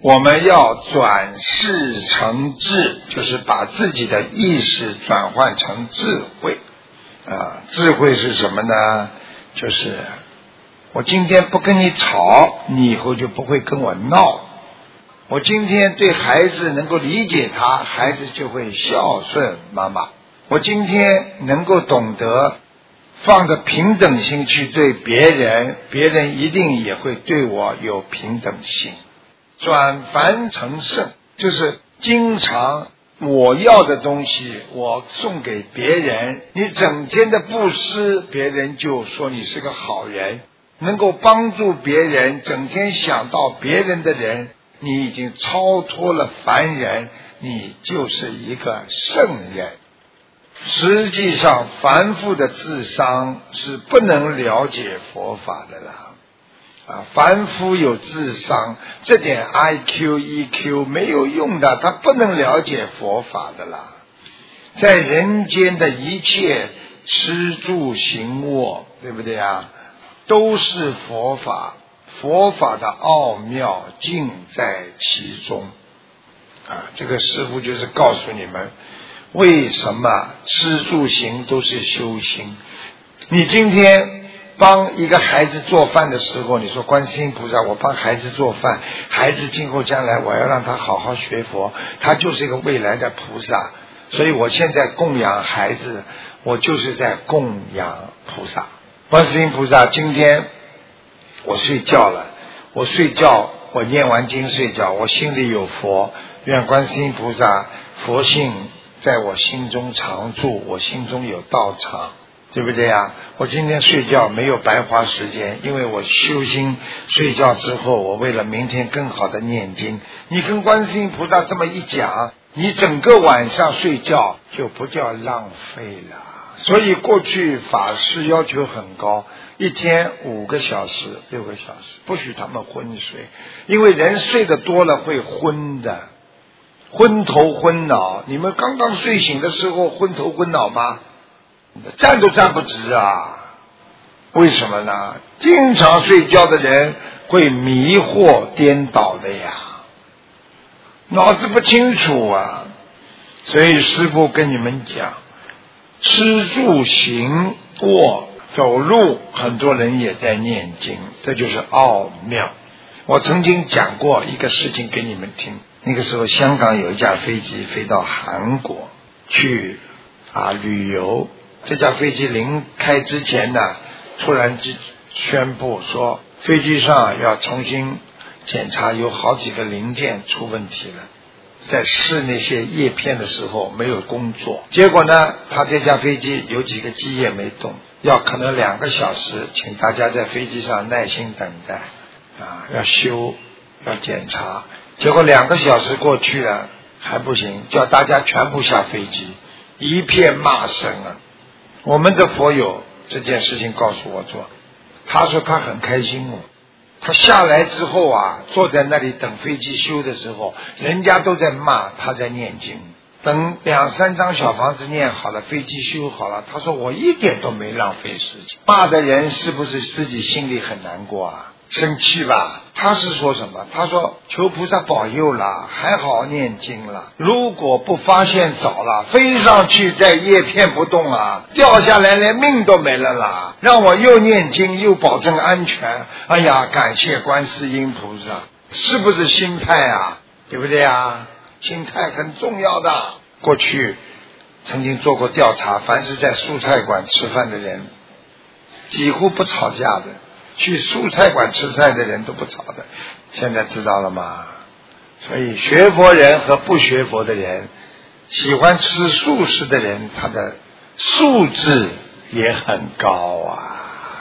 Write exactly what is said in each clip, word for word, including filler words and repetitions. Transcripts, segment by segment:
我们要转世成智，就是把自己的意识转换成智慧啊。智慧是什么呢？就是我今天不跟你吵，你以后就不会跟我闹。我今天对孩子能够理解他，孩子就会孝顺妈妈。我今天能够懂得放着平等心去对别人，别人一定也会对我有平等心。转凡成圣，就是经常我要的东西我送给别人，你整天的布施，别人就说你是个好人，能够帮助别人，整天想到别人的人，你已经超脱了凡人，你就是一个圣人。实际上凡夫的智商是不能了解佛法的啦。啊，凡夫有智商，这点 I Q E Q 没有用的，他不能了解佛法的啦。在人间的一切吃住行卧，对不对啊？都是佛法，佛法的奥妙尽在其中。啊，这个师父就是告诉你们，为什么吃住行都是修行。你今天帮一个孩子做饭的时候，你说观世音菩萨，我帮孩子做饭，孩子今后将来我要让他好好学佛，他就是一个未来的菩萨，所以我现在供养孩子，我就是在供养菩萨。观世音菩萨，今天我睡觉了，我睡觉，我念完经睡觉，我心里有佛，愿观世音菩萨佛性在我心中常住，我心中有道场，对不对啊？我今天睡觉没有白花时间，因为我修心，睡觉之后我为了明天更好的念经。你跟观世音菩萨这么一讲，你整个晚上睡觉就不叫浪费了。所以过去法师要求很高，一天五个小时六个小时，不许他们昏睡，因为人睡得多了会昏的，昏头昏脑。你们刚刚睡醒的时候昏头昏脑吗？站都站不直啊！为什么呢？经常睡觉的人会迷惑颠倒的呀，脑子不清楚啊。所以师父跟你们讲，吃住行卧走路，很多人也在念经，这就是奥妙。我曾经讲过一个事情给你们听，那个时候香港有一架飞机飞到韩国去啊旅游，这架飞机临开之前呢，突然就宣布说飞机上要重新检查，有好几个零件出问题了，在试那些叶片的时候没有工作，结果呢他这架飞机有几个机叶没动，要可能两个小时，请大家在飞机上耐心等待啊，要修要检查。结果两个小时过去了还不行，叫大家全部下飞机，一片骂声啊。我们的佛友这件事情告诉我做，他说他很开心哦，他下来之后啊，坐在那里等飞机修的时候，人家都在骂，他在念经。等两三张小房子念好了，飞机修好了，他说我一点都没浪费时间。骂的人是不是自己心里很难过啊？生气吧？他是说什么？他说求菩萨保佑了，还好念经了，如果不发现早了，飞上去在叶片不动啊，掉下来连命都没了啦，让我又念经又保证安全。哎呀，感谢观世音菩萨，是不是心态啊？对不对啊？心态很重要的。过去曾经做过调查，凡是在蔬菜馆吃饭的人几乎不吵架的，去蔬菜馆吃菜的人都不吵的，现在知道了吗？所以学佛人和不学佛的人，喜欢吃素食的人，他的素质也很高啊。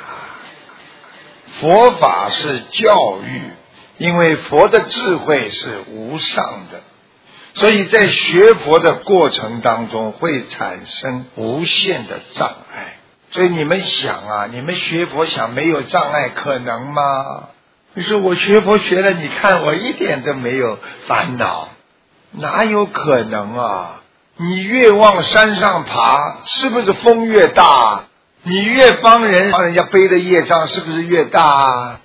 佛法是教育，因为佛的智慧是无上的，所以在学佛的过程当中会产生无限的障碍。所以你们想啊，你们学佛想没有障碍可能吗？你说我学佛学了，你看我一点都没有烦恼，哪有可能啊？你越往山上爬，是不是风越大？你越帮人，帮人家背的业障是不是越大？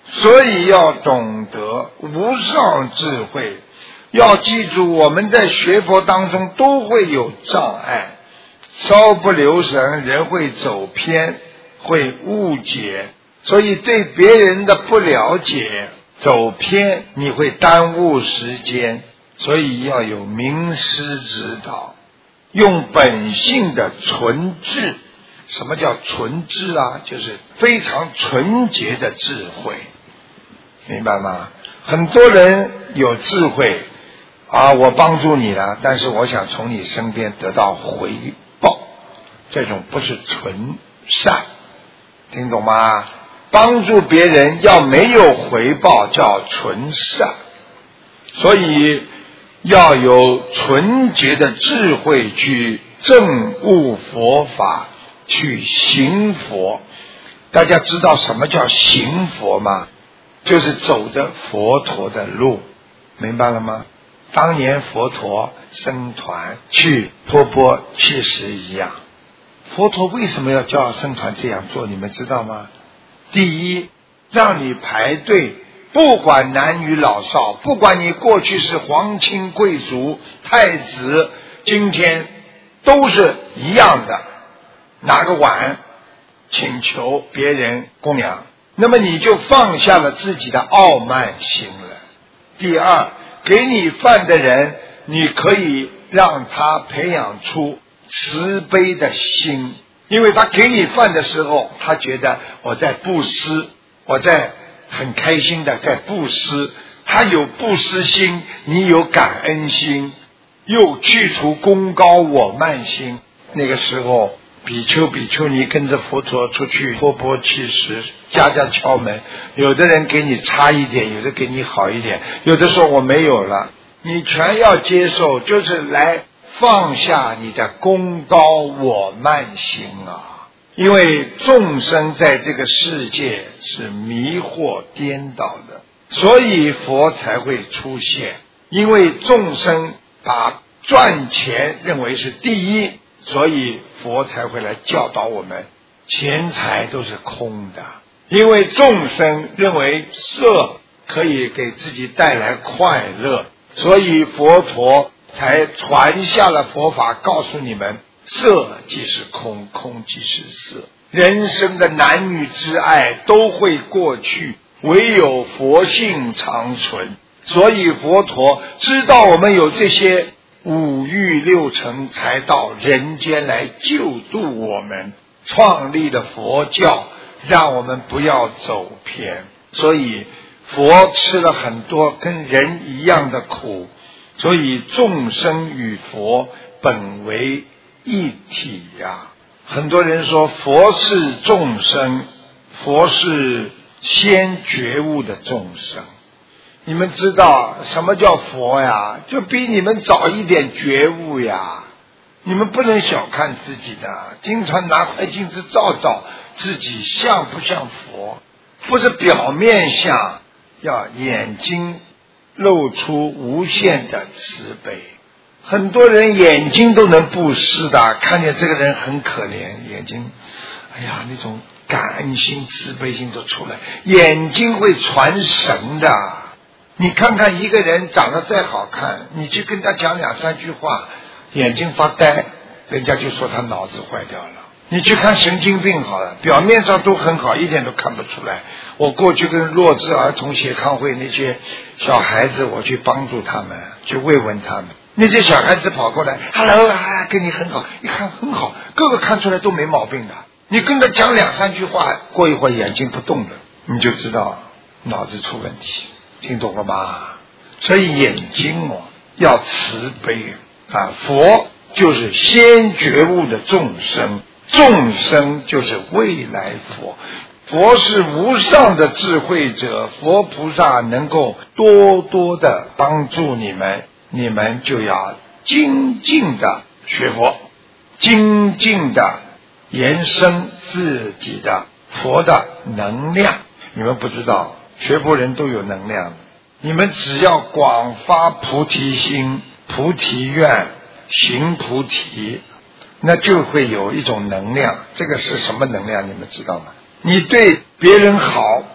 所以要懂得无上智慧。要记住，我们在学佛当中都会有障碍，稍不留神人会走偏，会误解，所以对别人的不了解走偏，你会耽误时间，所以要有名师指导，用本性的纯智。什么叫纯智啊？就是非常纯洁的智慧，明白吗？很多人有智慧啊，我帮助你了，但是我想从你身边得到回报，这种不是纯善，听懂吗？帮助别人要没有回报叫纯善，所以要有纯洁的智慧去证悟佛法，去行佛。大家知道什么叫行佛吗？就是走着佛陀的路，明白了吗？当年佛陀僧团去托钵乞食一样，佛陀为什么要叫僧团这样做？你们知道吗？第一，让你排队，不管男女老少，不管你过去是皇亲贵族、太子，今天都是一样的，拿个碗请求别人供养，那么你就放下了自己的傲慢心了。第二，给你饭的人，你可以让他培养出慈悲的心，因为他给你饭的时候，他觉得我在布施，我在很开心的在布施，他有布施心，你有感恩心，又去除功高我慢心。那个时候比丘比丘尼跟着佛陀出去托钵乞食，家家敲门，有的人给你差一点，有的给你好一点，有的说我没有了，你全要接受，就是来放下你的功高我慢心啊！因为众生在这个世界是迷惑颠倒的，所以佛才会出现。因为众生把赚钱认为是第一，所以佛才会来教导我们，钱财都是空的。因为众生认为色可以给自己带来快乐，所以佛陀才传下了佛法，告诉你们色即是空，空即是色，人生的男女之爱都会过去，唯有佛性长存。所以佛陀知道我们有这些五欲六尘，才到人间来救度我们，创立了佛教，让我们不要走偏。所以佛吃了很多跟人一样的苦，所以众生与佛本为一体呀、啊。很多人说佛是众生，佛是先觉悟的众生。你们知道什么叫佛呀？就比你们早一点觉悟呀。你们不能小看自己的，经常拿块镜子照照自己像不像佛，不是表面像，要眼睛露出无限的慈悲。很多人眼睛都能布施的，看见这个人很可怜，眼睛哎呀那种感恩心慈悲心都出来，眼睛会传神的。你看看一个人长得再好看，你去跟他讲两三句话，眼睛发呆，人家就说他脑子坏掉了。你去看神经病好了，表面上都很好，一点都看不出来。我过去跟弱智儿童协康会那些小孩子，我去帮助他们，去慰问他们，那些小孩子跑过来 Hello 啊，跟你很好，一看很好，个个看出来都没毛病的。你跟他讲两三句话，过一会儿眼睛不动了，你就知道脑子出问题，听懂了吗？所以眼睛哦要慈悲啊，佛就是先觉悟的众生，众生就是未来佛，佛是无上的智慧者，佛菩萨能够多多的帮助你们，你们就要精进的学佛，精进的延伸自己的佛的能量。你们不知道学佛人都有能量，你们只要广发菩提心、菩提愿、行菩提，那就会有一种能量。这个是什么能量你们知道吗？你对别人好，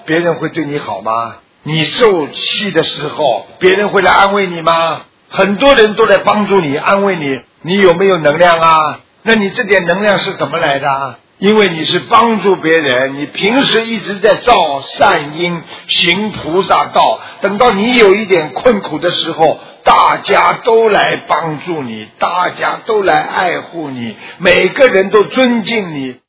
别人会对你好吗？你受气的时候，别人会来安慰你吗？很多人都来帮助你，安慰你，你有没有能量啊？那你这点能量是怎么来的啊？因为你是帮助别人，你平时一直在造善因，行菩萨道，等到你有一点困苦的时候，大家都来帮助你，大家都来爱护你，每个人都尊敬你，